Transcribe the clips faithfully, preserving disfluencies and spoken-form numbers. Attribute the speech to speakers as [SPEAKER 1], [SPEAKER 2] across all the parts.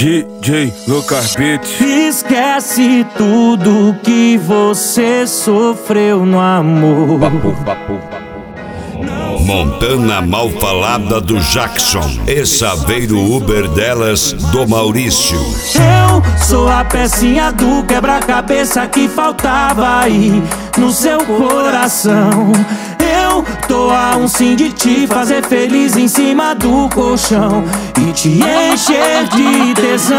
[SPEAKER 1] D J Lucas Beats.
[SPEAKER 2] Esquece tudo que você sofreu no amor.
[SPEAKER 3] Montana Malfalada do Jackson e Saveiro Uber delas do Maurício.
[SPEAKER 2] Eu sou a pecinha do quebra-cabeça que faltava aí no seu coração. Eu tô a um sim de te fazer feliz em cima do colchão e te encher de tesão.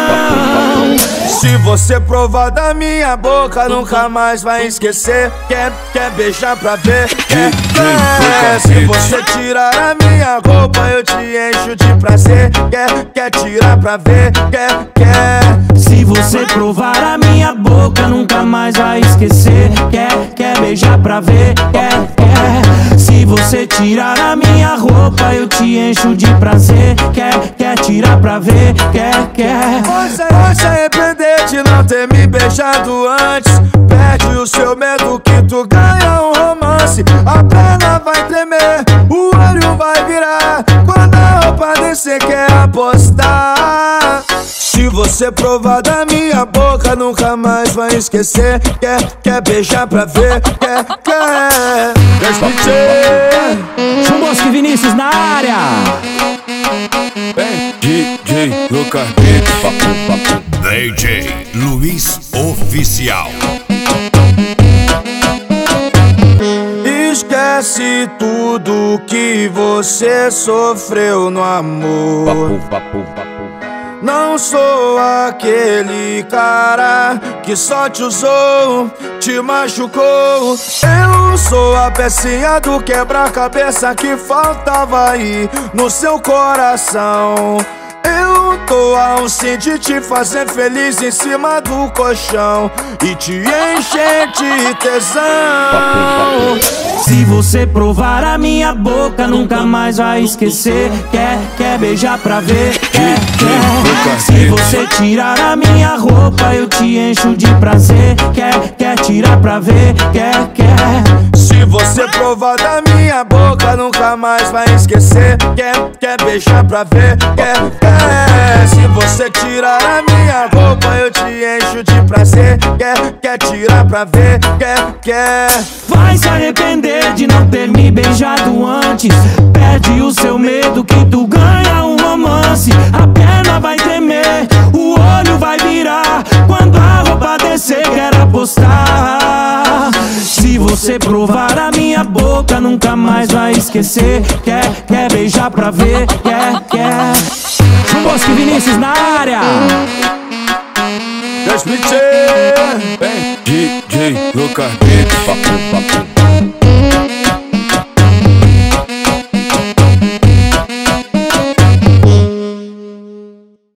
[SPEAKER 4] Se você provar da minha boca, nunca mais vai esquecer. Quer, quer beijar pra ver, quer, quer. Se você tirar a minha roupa, eu te encho de prazer. Quer, quer tirar pra ver, quer, quer.
[SPEAKER 2] Se você provar a minha boca, nunca mais vai esquecer. Quer, quer beijar pra ver, quer, quer. Se você tirar a minha roupa, eu te encho de prazer. Quer, quer tirar pra ver, quer, quer.
[SPEAKER 4] Você vai se arrepender de não ter me beijado antes. Perde o seu medo que tu ganha um romance. A perna vai tremer, o olho vai virar. Quando a roupa descer, quer apostar. Se você provar da minha boca, nunca mais vai esquecer. Quer, quer beijar pra ver, quer, quer.
[SPEAKER 2] João Bosco e Vinícius na área.
[SPEAKER 1] D J Lucas Beats.
[SPEAKER 3] D J Luiz Oficial.
[SPEAKER 4] Esquece tudo que você sofreu no amor. Não sou aquele cara que só te usou, te machucou. Eu sou a pecinha do quebra-cabeça que faltava aí no seu coração. Eu tô a um sim de te fazer feliz em cima do colchão e te encher de tesão.
[SPEAKER 2] Se você provar a minha boca, nunca mais vai esquecer. Quer, quer beijar pra ver, quer, quer. Se você tirar a minha roupa, eu te encho de prazer. Quer, quer tirar pra ver, quer, quer.
[SPEAKER 4] Se você provar da minha boca, nunca mais vai esquecer. Quer, quer beijar pra ver, quer, quer. Se você tirar a minha roupa, eu te encho de prazer. Quer, quer tirar pra ver, quer, quer.
[SPEAKER 2] Vai se arrepender de não ter me beijado antes. Perde o seu medo que tu ganha um romance. A perna vai tremer, o olho vai virar. Quando a roupa descer, quer apostar. Se você provar a minha boca, nunca mais vai esquecer. Quer, quer beijar pra ver, quer, quer. João Bosco e Vinícius na área.
[SPEAKER 1] D J Lucas Beats.